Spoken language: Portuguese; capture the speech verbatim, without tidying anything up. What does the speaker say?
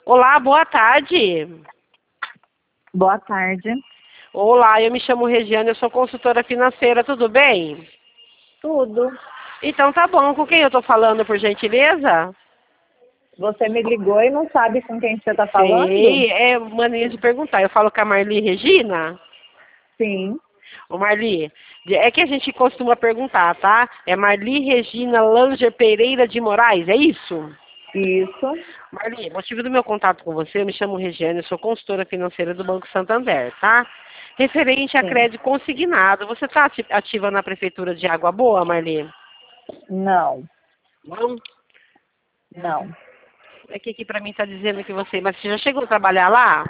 Olá, boa tarde. Boa tarde. Olá, eu me chamo Regiane, eu sou consultora financeira, tudo bem? Tudo. Então tá bom, com quem eu tô falando, por gentileza? Você me ligou e não sabe com quem você está falando? Sei, é mania de perguntar. Eu falo com a Marli Regina? Sim, Ô Marli, é que a gente costuma perguntar, tá? É Marli Regina Langer Pereira de Moraes, é isso? isso. Marli, motivo do meu contato com você, eu me chamo Regiane, eu sou consultora financeira do Banco Santander, tá? Referente a Sim. crédito consignado, você está ativa na Prefeitura de Água Boa, Marli? Não, Não? não. É que aqui pra mim tá dizendo que você... Mas você já chegou a trabalhar lá?